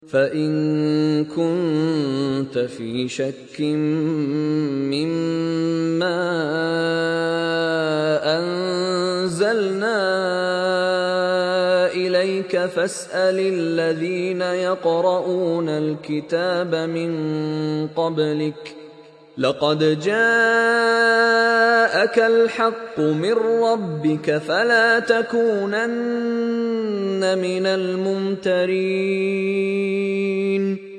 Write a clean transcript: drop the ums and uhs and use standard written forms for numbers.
فإن كنت في شك مما أنزلنا إليك فاسأل الذين يقرؤون الكتاب من قبلك لقد جاءك الحق من ربك فلا تكونن من الممترين